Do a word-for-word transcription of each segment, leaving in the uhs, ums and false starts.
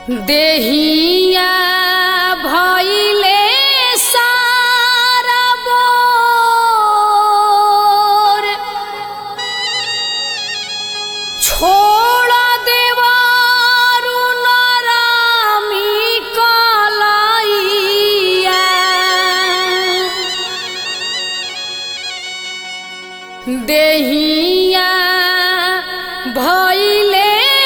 देहिया भइले सारा बोर छोड़ देवारु नरामी कलैया देहिया भइले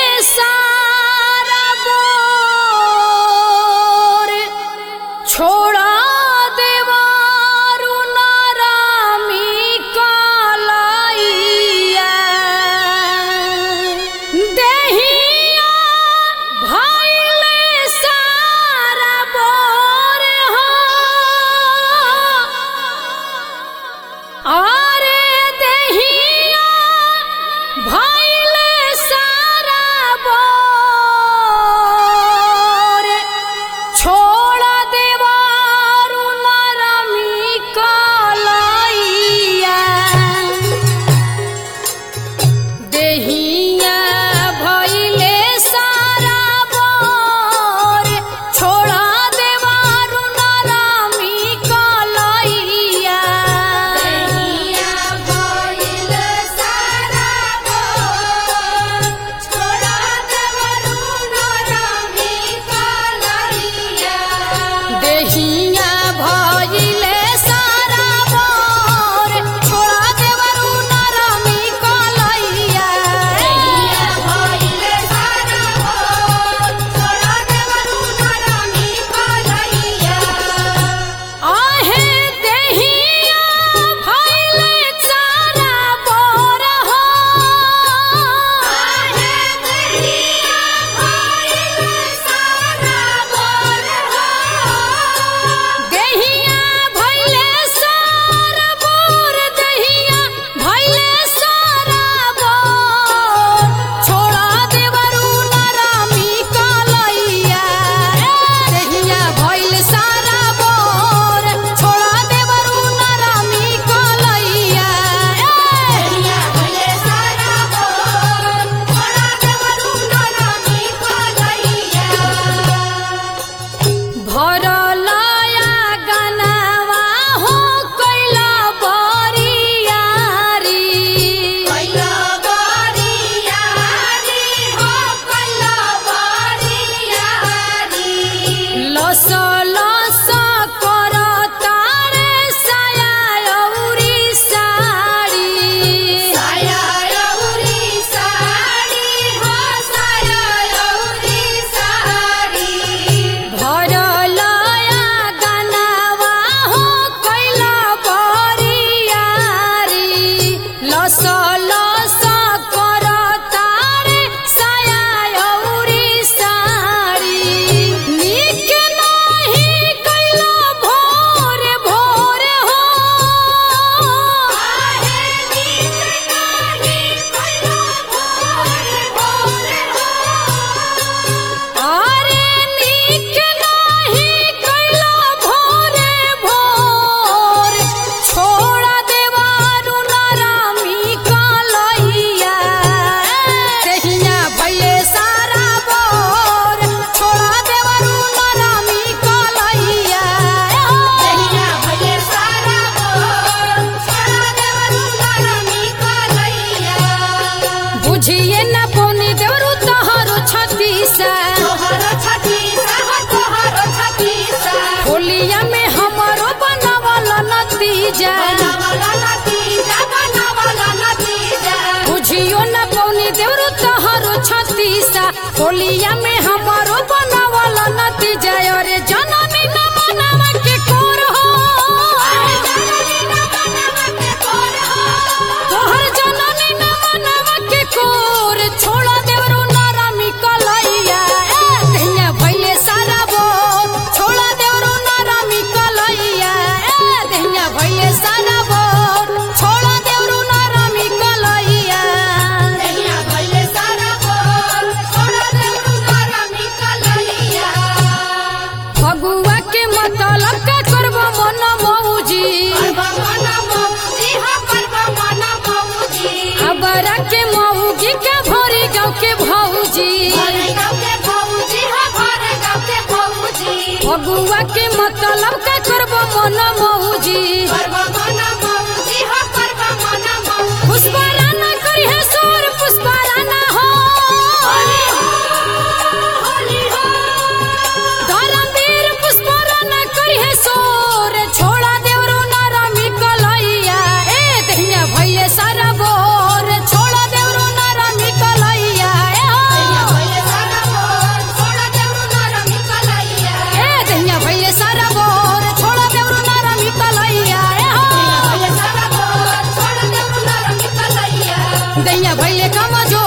छोड़ा देवारु नरामी कलैया देहिया भइले सारा बोर हो अरे देहिया भइले सारा बोर छोड़ा देहिया भइले सारा बोर छोड़ा देवारु नरामी कलैया देहिया भइले सारा बोर छोड़ा देवारु नरामी कलैया देहिया भइले सारा बोर छोड़ा देवारु नरामी कलैया आहे देहिया भइले सारा बोर हो आहे देहिया भइले सारा बोर हो देहिया भइले सारा बोर देहिया भइले सारा बोर छोड़ा देवारु नरामी कलैया देहिया भइले सारा बोर छोड़ा देवारु नरामी कलैया देहिया भइले सारा बोर छोड़ा देवारु नरामी कलैया भरलया गनावा हो कैला बरियारी कैला बरियारी हो कैला बरियारी लस लस करता रे साया औरी साड़ी साया औरी साड़ी हो साया औरी साड़ी भरलया गनावा हो कैला बरियारी लस लस करता रे साया औरी साड़ी नीक नाही कैला भोर भोर हो आहे नीक नाही कैला भोर भोर हो अरे नीक नाही कैला भोर भोर छोड़ा देवारु नरामी कलैया देहिया भइले सारा बोर छोड़ा देवारु नरामी कलैया देहिया भइले सारा बोर छोड़ा देवारु नरामी कलैया बुझिए न पौनी देवरु तोहरो छतीसा तोहरो छतीसा हो तोहरो छतीसा होलिया में हमरो बनावल नतीजा बनावला नतीजा बनावला नतीजा बुझियो न पौनी देवरु तोहरो छतीसा होलिया में हमारो बनावल नतीजा अरे जननी न मनावा के कोर हो आहे जननी न मनवा के कोर हो तोहर जननी न मनावा के कोर छोड़ा देवरु नरामी कलैया देहिया भइले सारा बोर छोड़ा देवरु नरामी कलैया देहिया भइले सारा बोर छोड़ा देवरु नरामी कलैया देहिया भइले सारा बोर छोड़ा देवारु नरामी कलैया फगु फगुआ के मतलब का करबो मन मौजी करबा मना मौजी हो करबा मना मौजी पुष्पा राना करी है सोर पुष्पा राना हो होली हो होली हो धर्मवीर पुष्पा राना करी है सोर छोड़ा देवरो नारामी कलैया ए दहिया भैले सारा बोर छोड़ा देवरो नारामी कलैया ए दैया हो भइले सारा बोल छोड़ा देवरु नरमी कलैया ए दहिया भैले सारा बोर छोड़ा देवरो नारामी कलैया ए दैया हो भइले सारा बोल छोड़ा देवरु नरमी कलैया दैया भैले कमजोर